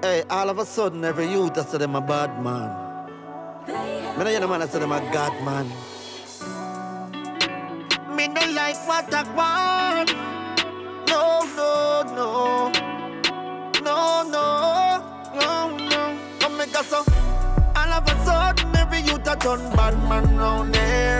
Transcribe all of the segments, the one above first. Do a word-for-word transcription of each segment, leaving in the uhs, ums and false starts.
Hey, all of a sudden, every youth I say them a bad man. Me no hear the man I say them a god man. Me no like what I want. No, no, no. No, no, no, no. Come make us so. All of a sudden, every youth a turn bad man round there.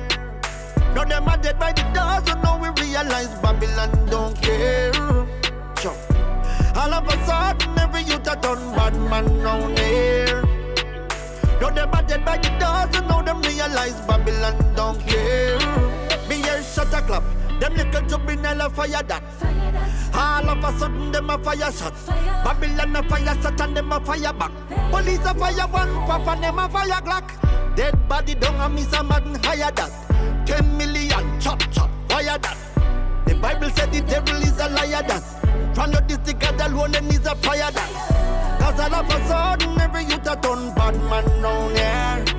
Now them are dead by the doors, so now we realize Babylon don't care. Sure. All of a sudden, every youth a turn bad man round there. Now them are dead by the doors, so now them realize Babylon don't care. Me hear shut a clap, them little to be nail a fire that. All of a sudden, them a fire shot. Babylon a fire shot and them a fire back. Police a fire one pop and them a fire glock. Dead body down and miss a man higher that. Ten million chop chop, fire that. The Bible said the devil is a liar that. From your district God alone and is a fire that. Cause all of a sudden every youth a turn bad man round here.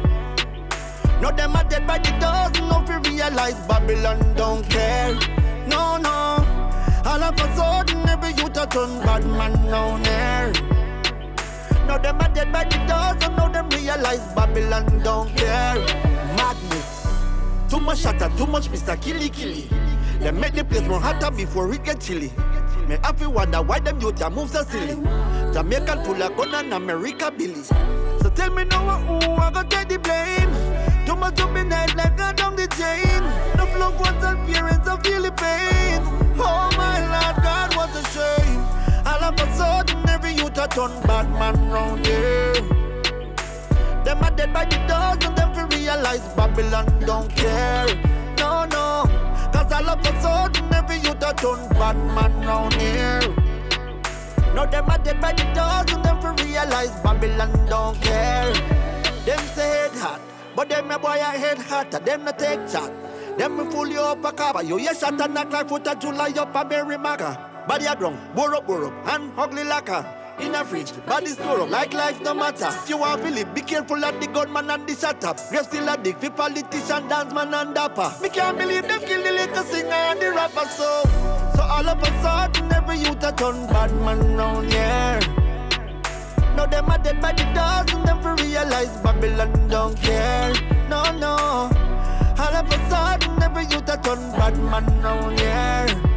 Now them are dead by the dozen, now we realize Babylon don't care. No, no. All of a sudden every youth a turn bad man round here. Now them are dead by the dozen, now them realize Babylon don't care. Madness. Too much shatter, too much Mister Killy Killy. They make the place more hotter before it get chilly. Me have to wonder why them youth a move so silly. Jamaican pull a gun and America Billy. So tell me now who I got take the blame. Too much up in head like I down the chain. No loved ones and parents I feel the pain. Oh my Lord God, what a shame. All of a sudden every youth a turn bad man round here. Them are dead by the dozen, them fi realize Babylon don't care. No, no. Cause all of a sudden every youth a turn bad man round here. Now them are dead by the dozen, them fi realize Babylon don't care. Them say head hot, but them a boy a head hotter, them no take chat. Them me fool you up a cover, you hear shot and knock like foot a July up a Mary Maga. Body a drunk, bore up, bore up, and ugly lacquer. In a fridge, body store up, like life no matter. If you want to live, be careful of the gunman and the shut up. Grave still a dick, for politician, dance man and dapper. Me can't believe them kill the little singer and the rapper so. So all of a sudden, every youth a turn bad man round here. Now them are dead by the dozen, them for realize Babylon don't care. No, no. All of a sudden, every youth a turn bad man round here.